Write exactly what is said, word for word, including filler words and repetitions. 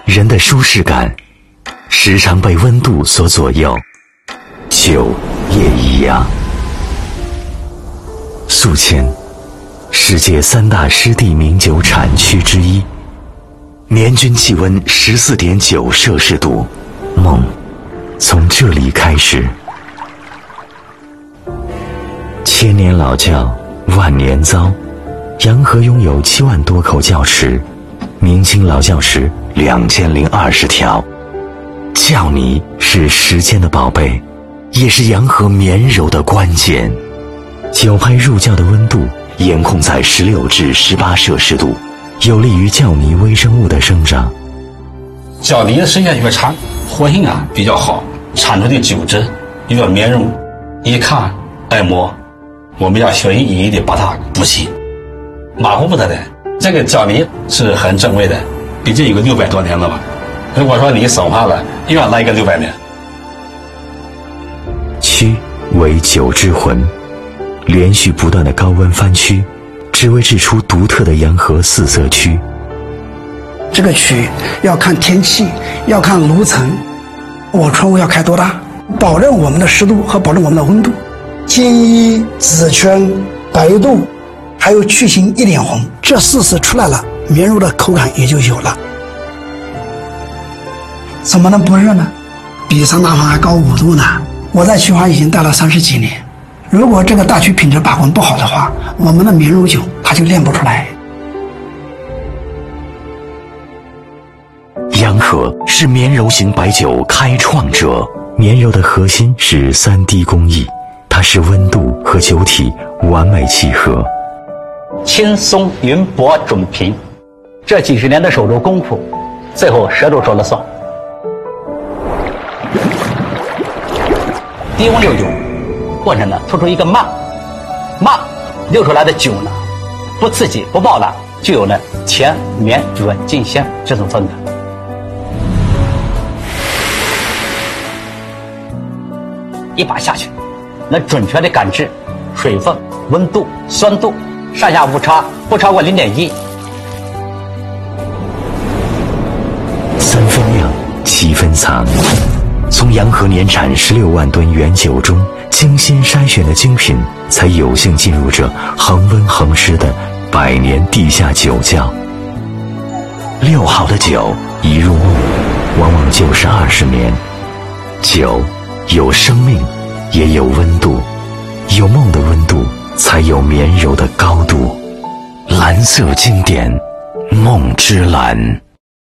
人的舒适感时常被温度所左右，酒也一样。宿迁，世界三大湿地名酒产区之一，年均气温 十四点九 摄氏度，梦从这里开始。千年老窖，万年糟。洋河拥有七万多口窖池，明清老窖池两千零二十条。窖泥是时间的宝贝，也是洋河绵柔的关键。酒胚入窖的温度严控在十六至十八摄氏度，有利于窖泥微生物的生长。 窖泥的时间越长，活性啊比较好，产出的酒质越绵柔，一看爱摸。我们要小心翼翼地把它补齐，马虎不得的。这个窖泥是很珍贵的，毕竟有个六百多年了吧。如果说你损坏了，又要来一个六百年。 区为酒之魂，连续不断的高温翻区，只为制出独特的洋河四色区。 这个曲要看天气，要看炉层，我窗户要开多大，保证我们的湿度和保证我们的温度。金衣、紫圈、白度，还有去形一点红，这四次出来了，绵柔的口感也就有了。怎么能不热呢？比桑拿房还高五度呢。我在曲华已经待了三十几年，如果这个大曲品质把关不好的话，我们的绵柔酒它就炼不出来。 洋河是绵柔型白酒开创者，绵柔的核心是 三 D 工艺，它使温度和酒体完美契合。 轻松匀薄准平，这几十年的手中功夫，最后舌头说了算。低温六酒，过程呢突出一个慢，慢溜出来的酒呢，不刺激不爆辣，就有呢甜绵软劲香这种风格。一把下去，能准确地感知水分、温度、酸度，上下误差不超过零点一。 三分量，七分藏。从洋河年产十六万吨原酒中精心筛选的精品，才有幸进入这恒温恒湿的百年地下酒窖。六好的酒一入梦，往往就是二十年。酒有生命，也有温度，有梦的温度，才有绵柔的高度。蓝色经典，梦之蓝。